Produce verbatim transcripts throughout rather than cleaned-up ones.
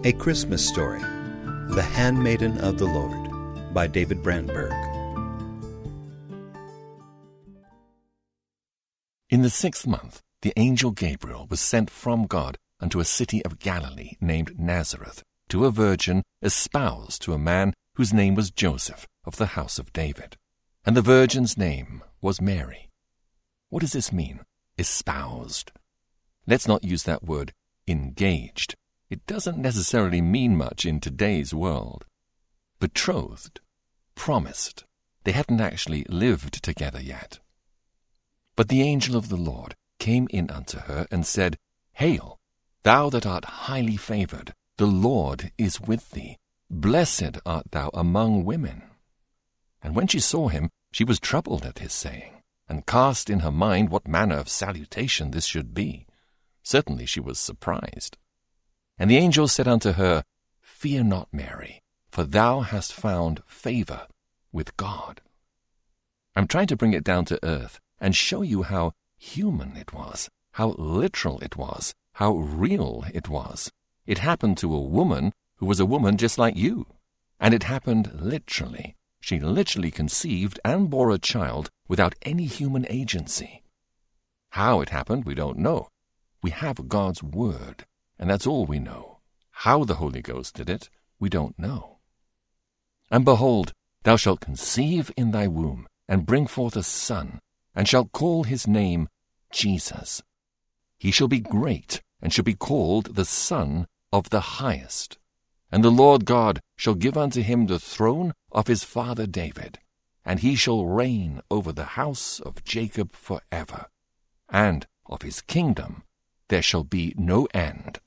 A Christmas Story, The Handmaiden of the Lord, by David Brandberg. In the sixth month, the angel Gabriel was sent from God unto a city of Galilee named Nazareth, to a virgin espoused to a man whose name was Joseph, of the house of David. And the virgin's name was Mary. What does this mean, espoused? Let's not use that word engaged. It doesn't necessarily mean much in today's world. Betrothed, promised. They hadn't actually lived together yet. But the angel of the Lord came in unto her and said, Hail, thou that art highly favored, the Lord is with thee. Blessed art thou among women. And when she saw him, she was troubled at his saying, and cast in her mind what manner of salutation this should be. Certainly she was surprised. And the angel said unto her, Fear not, Mary, for thou hast found favor with God. I'm trying to bring it down to earth and show you how human it was, how literal it was, how real it was. It happened to a woman who was a woman just like you. And it happened literally. She literally conceived and bore a child without any human agency. How it happened, we don't know. We have God's word, and that's all we know. How the Holy Ghost did it, we don't know. And behold, thou shalt conceive in thy womb, and bring forth a son, and shalt call his name Jesus. He shall be great, and shall be called the Son of the Highest. And the Lord God shall give unto him the throne of his father David, and he shall reign over the house of Jacob forever, and of his kingdom there shall be no end.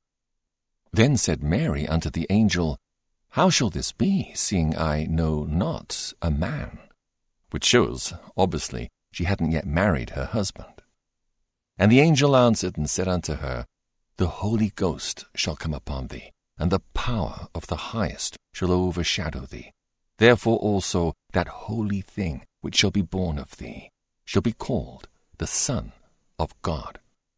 Then said Mary unto the angel, How shall this be, seeing I know not a man? Which shows, obviously, she hadn't yet married her husband. And the angel answered and said unto her, The Holy Ghost shall come upon thee, and the power of the Highest shall overshadow thee. Therefore also that holy thing which shall be born of thee shall be called the Son of God.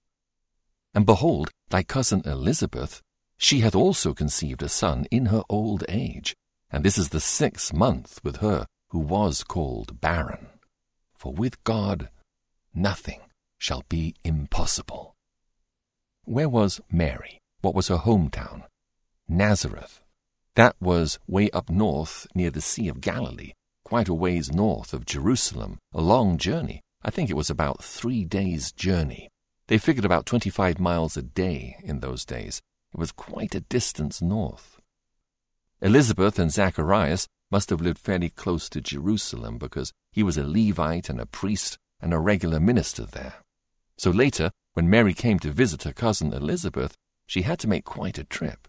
And behold, thy cousin Elizabeth, she hath also conceived a son in her old age, and this is the sixth month with her who was called barren. For with God nothing shall be impossible. Where was Mary? What was her hometown? Nazareth. That was way up north near the Sea of Galilee, quite a ways north of Jerusalem, a long journey. I think it was about three days' journey. They figured about twenty-five miles a day in those days. It was quite a distance north. Elizabeth and Zacharias must have lived fairly close to Jerusalem because he was a Levite and a priest and a regular minister there. So later, when Mary came to visit her cousin Elizabeth, she had to make quite a trip.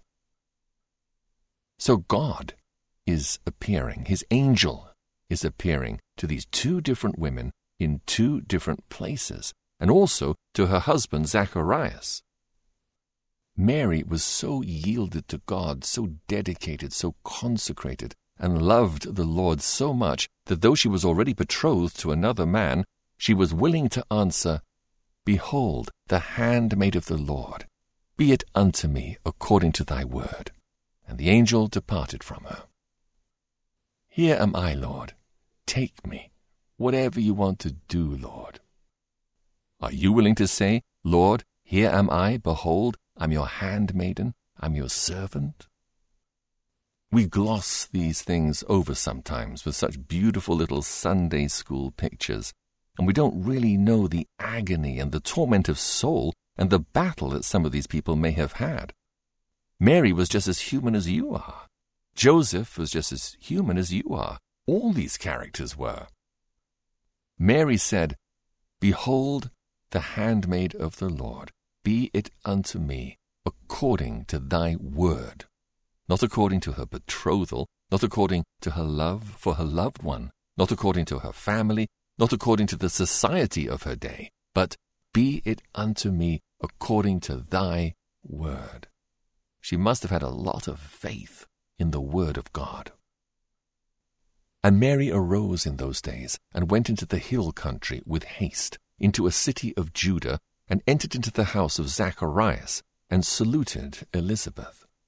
So God is appearing, his angel is appearing to these two different women in two different places, and also to her husband Zacharias. Mary was so yielded to God, so dedicated, so consecrated, and loved the Lord so much that though she was already betrothed to another man, she was willing to answer, Behold, the handmaid of the Lord, be it unto me according to thy word. And the angel departed from her. Here am I, Lord. Take me. Whatever you want to do, Lord. Are you willing to say, Lord, here am I, behold, I'm your handmaiden, I'm your servant? We gloss these things over sometimes with such beautiful little Sunday school pictures, and we don't really know the agony and the torment of soul and the battle that some of these people may have had. Mary was just as human as you are. Joseph was just as human as you are. All these characters were. Mary said, Behold, the handmaid of the Lord, be it unto me according to thy word. Not according to her betrothal, not according to her love for her loved one, not according to her family, not according to the society of her day, but be it unto me according to thy word. She must have had a lot of faith in the word of God. And Mary arose in those days, and went into the hill country with haste, into a city of Judah, and entered into the house of Zacharias, and saluted Elizabeth.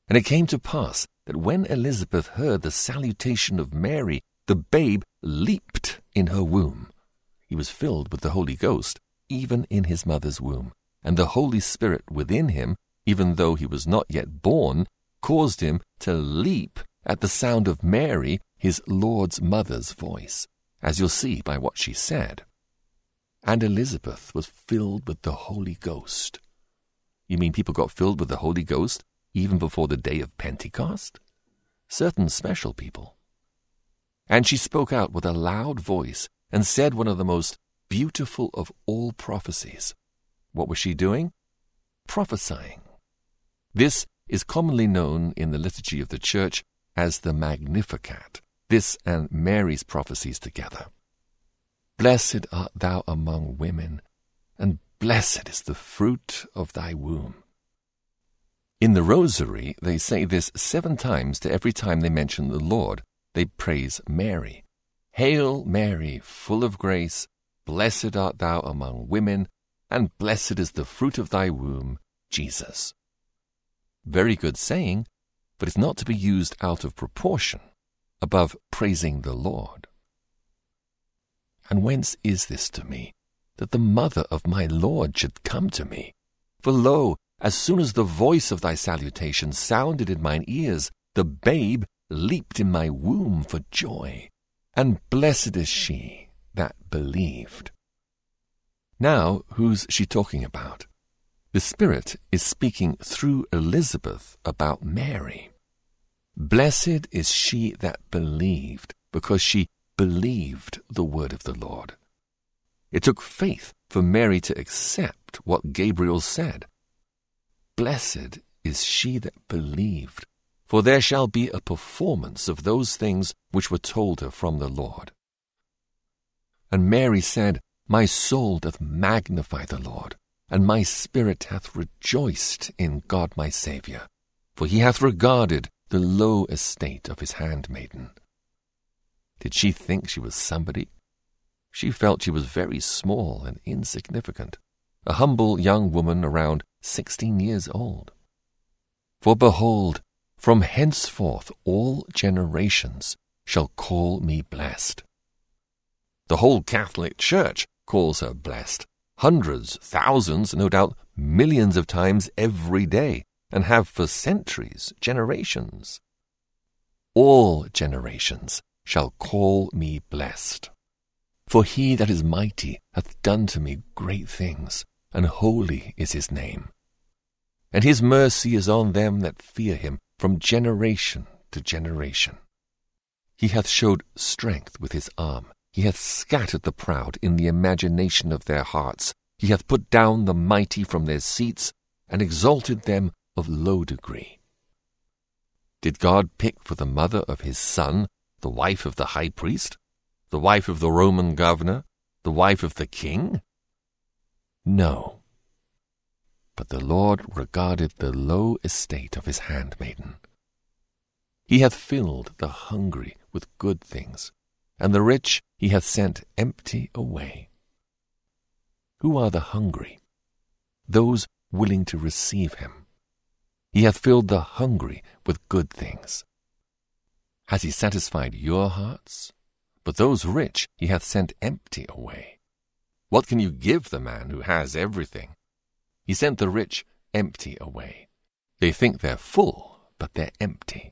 And it came to pass that when Elizabeth heard the salutation of Mary, the babe leaped in her womb. He was filled with the Holy Ghost, even in his mother's womb, and the Holy Spirit within him, even though he was not yet born, caused him to leap at the sound of Mary, his Lord's mother's voice, as you'll see by what she said. And Elizabeth was filled with the Holy Ghost. You mean people got filled with the Holy Ghost even before the day of Pentecost? Certain special people. And she spoke out with a loud voice and said one of the most beautiful of all prophecies. What was she doing? Prophesying. This is commonly known in the liturgy of the Church as the Magnificat, this and Mary's prophecies together. Blessed art thou among women, and blessed is the fruit of thy womb. In the Rosary, they say this seven times to every time they mention the Lord. They praise Mary. Hail Mary, full of grace, blessed art thou among women, and blessed is the fruit of thy womb, Jesus. Very good saying, but it's not to be used out of proportion, above praising the Lord. And whence is this to me, that the mother of my Lord should come to me? For lo, as soon as the voice of thy salutation sounded in mine ears, the babe leaped in my womb for joy, and blessed is she that believed. Now, who's she talking about? The Spirit is speaking through Elizabeth about Mary. Blessed is she that believed, because she believed the word of the Lord. It took faith for Mary to accept what Gabriel said. Blessed is she that believed, for there shall be a performance of those things which were told her from the Lord. And Mary said, My soul doth magnify the Lord, and my spirit hath rejoiced in God my Saviour, for he hath regarded the low estate of his handmaiden. Did she think she was somebody? She felt she was very small and insignificant, a humble young woman around sixteen years old. For behold, from henceforth all generations shall call me blessed. The whole Catholic Church calls her blessed, hundreds, thousands, no doubt millions of times every day, and have for centuries, generations. All generations shall call me blessed. For he that is mighty hath done to me great things, and holy is his name. And his mercy is on them that fear him from generation to generation. He hath showed strength with his arm. He hath scattered the proud in the imagination of their hearts. He hath put down the mighty from their seats, and exalted them of low degree. Did God pick for the mother of his Son the wife of the high priest, the wife of the Roman governor, the wife of the king? No. But the Lord regarded the low estate of his handmaiden. He hath filled the hungry with good things, and the rich he hath sent empty away. Who are the hungry? Those willing to receive him. He hath filled the hungry with good things. Has he satisfied your hearts? But those rich he hath sent empty away. What can you give the man who has everything? He sent the rich empty away. They think they're full, but they're empty.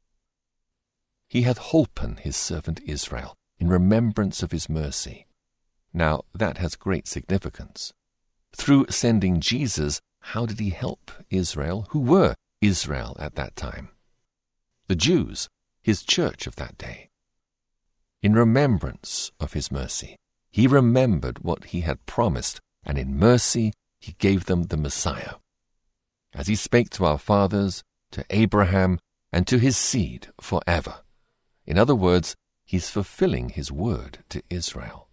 He hath holpen his servant Israel in remembrance of his mercy. Now that has great significance. Through sending Jesus, how did he help Israel, who were Israel at that time? The Jews, his church of that day. In remembrance of his mercy, he remembered what he had promised, and in mercy he gave them the Messiah. As he spake to our fathers, to Abraham, and to his seed forever. In other words, he's fulfilling his word to Israel.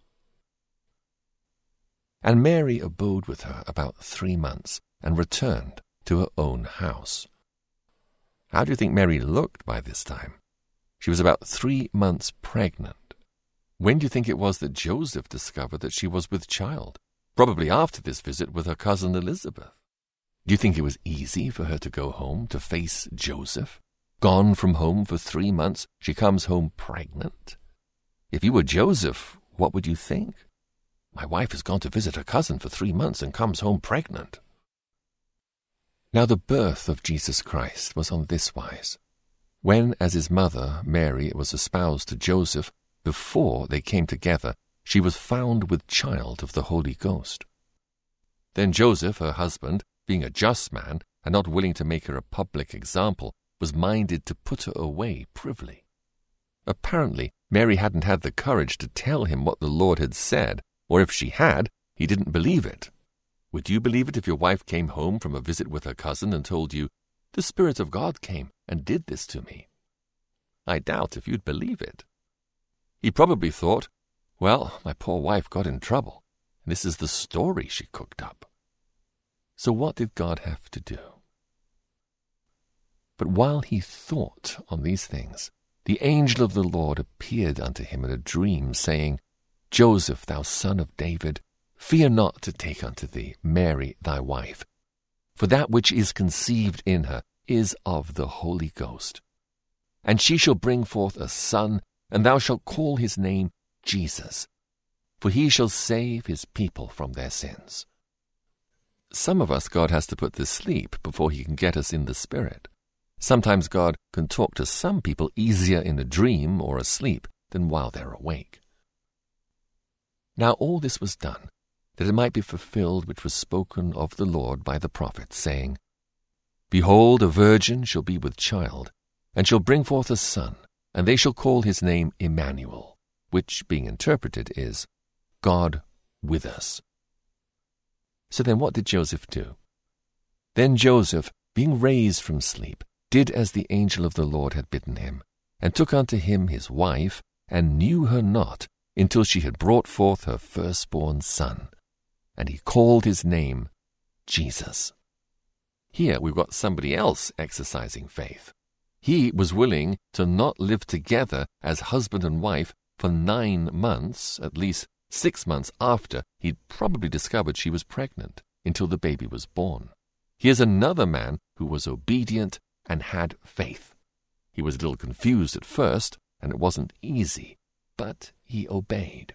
And Mary abode with her about three months, and returned to her own house. How do you think Mary looked by this time? She was about three months pregnant. When do you think it was that Joseph discovered that she was with child? Probably after this visit with her cousin Elizabeth. Do you think it was easy for her to go home to face Joseph? Gone from home for three months, she comes home pregnant. If you were Joseph, what would you think? My wife has gone to visit her cousin for three months and comes home pregnant. Now the birth of Jesus Christ was on this wise. When, as his mother, Mary, was espoused to Joseph, before they came together, she was found with child of the Holy Ghost. Then Joseph, her husband, being a just man, and not willing to make her a public example, was minded to put her away privily. Apparently, Mary hadn't had the courage to tell him what the Lord had said, or if she had, he didn't believe it. Would you believe it if your wife came home from a visit with her cousin and told you, "The Spirit of God came and did this to me"? I doubt if you'd believe it. He probably thought, well, my poor wife got in trouble. This is the story she cooked up. So what did God have to do? But while he thought on these things, the angel of the Lord appeared unto him in a dream, saying, Joseph, thou son of David, fear not to take unto thee Mary thy wife, for that which is conceived in her is of the Holy Ghost. And she shall bring forth a son, and thou shalt call his name Jesus, for he shall save his people from their sins. Some of us God has to put to sleep before he can get us in the Spirit. Sometimes God can talk to some people easier in a dream or asleep than while they're awake. Now all this was done, that it might be fulfilled which was spoken of the Lord by the prophet, saying, Behold, a virgin shall be with child, and shall bring forth a son, and they shall call his name Emmanuel, which, being interpreted, is God with us. So then what did Joseph do? Then Joseph, being raised from sleep, did as the angel of the Lord had bidden him, and took unto him his wife, and knew her not, until she had brought forth her firstborn son. And he called his name Jesus. Here we've got somebody else exercising faith. He was willing to not live together as husband and wife for nine months, at least six months after he'd probably discovered she was pregnant, until the baby was born. Here's another man who was obedient and had faith. He was a little confused at first, and it wasn't easy, but he obeyed.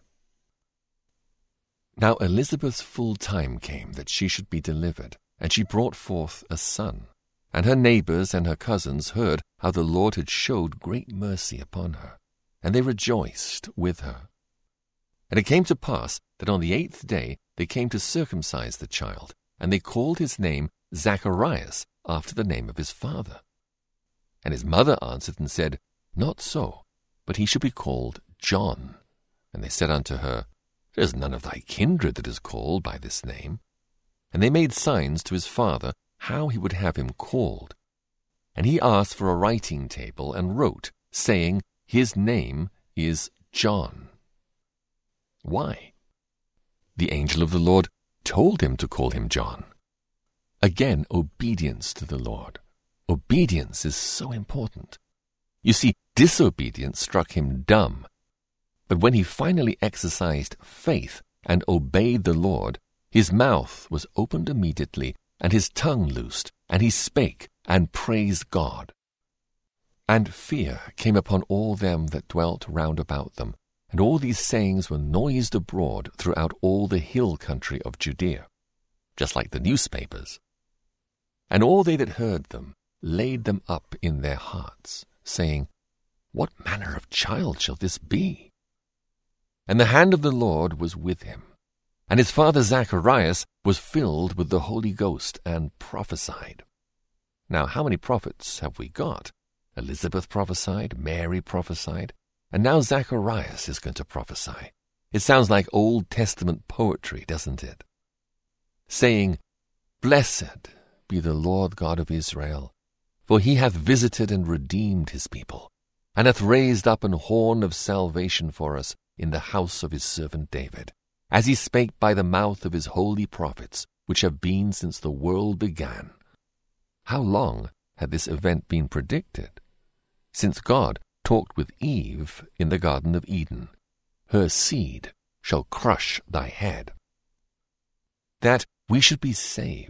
Now Elizabeth's full time came that she should be delivered, and she brought forth a son. And her neighbors and her cousins heard how the Lord had showed great mercy upon her, and they rejoiced with her. And it came to pass that on the eighth day they came to circumcise the child, and they called his name Zacharias, after the name of his father. And his mother answered and said, Not so, but he shall be called John. And they said unto her, There is none of thy kindred that is called by this name. And they made signs to his father how he would have him called. And he asked for a writing table, and wrote, saying, His name is John. Why? The angel of the Lord told him to call him John. Again, obedience to the Lord. Obedience is so important. You see, disobedience struck him dumb. But when he finally exercised faith and obeyed the Lord, his mouth was opened immediately, and his tongue loosed, and he spake and praised God. And fear came upon all them that dwelt round about them, and all these sayings were noised abroad throughout all the hill country of Judea, just like the newspapers. And all they that heard them laid them up in their hearts, saying, What manner of child shall this be? And the hand of the Lord was with him. And his father Zacharias was filled with the Holy Ghost and prophesied. Now, how many prophets have we got? Elizabeth prophesied, Mary prophesied, and now Zacharias is going to prophesy. It sounds like Old Testament poetry, doesn't it? Saying, Blessed be the Lord God of Israel, for he hath visited and redeemed his people, and hath raised up an horn of salvation for us in the house of his servant David, as he spake by the mouth of his holy prophets, which have been since the world began. How long had this event been predicted? Since God talked with Eve in the Garden of Eden, her seed shall crush thy head. That we should be saved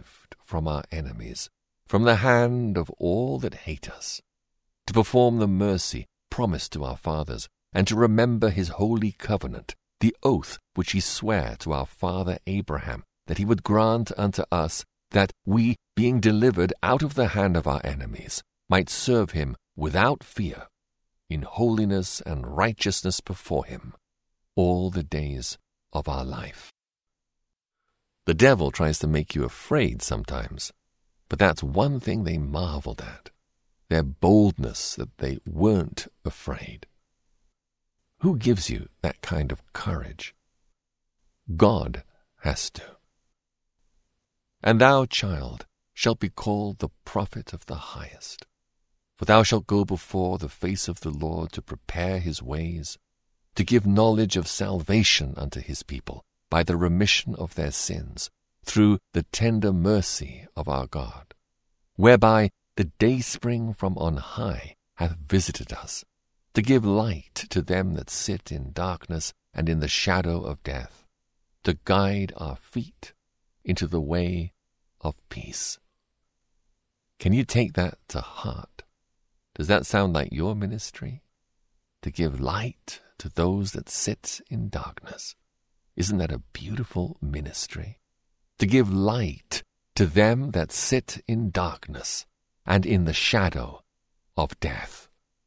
from our enemies, from the hand of all that hate us, to perform the mercy promised to our fathers, and to remember his holy covenant, the oath which he sware to our father Abraham, that he would grant unto us that we, being delivered out of the hand of our enemies, might serve him without fear, in holiness and righteousness before him, all the days of our life. The devil tries to make you afraid sometimes, but that's one thing they marveled at, their boldness that they weren't afraid. Who gives you that kind of courage? God has to. And thou, child, shalt be called the prophet of the highest. For thou shalt go before the face of the Lord to prepare his ways, to give knowledge of salvation unto his people by the remission of their sins, through the tender mercy of our God, whereby the dayspring from on high hath visited us, to give light to them that sit in darkness and in the shadow of death, to guide our feet into the way of peace. Can you take that to heart? Does that sound like your ministry? To give light to those that sit in darkness. Isn't that a beautiful ministry? To give light to them that sit in darkness and in the shadow of death.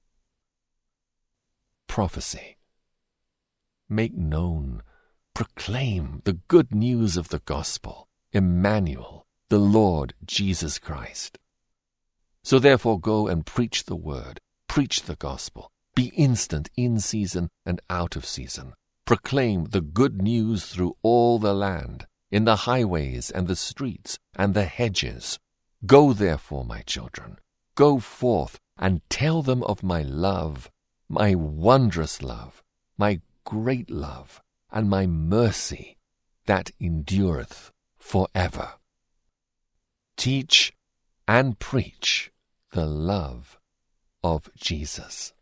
Prophecy. Make known, proclaim the good news of the gospel, Emmanuel, the Lord Jesus Christ. So therefore go and preach the word, preach the gospel, be instant in season and out of season. Proclaim the good news through all the land, in the highways and the streets and the hedges. Go therefore, my children, go forth and tell them of my love, my wondrous love, my great love, and my mercy that endureth forever. Teach and preach the love of Jesus.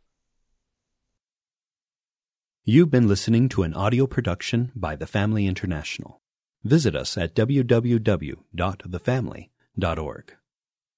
You've been listening to an audio production by The Family International. Visit us at w w w dot the family dot org.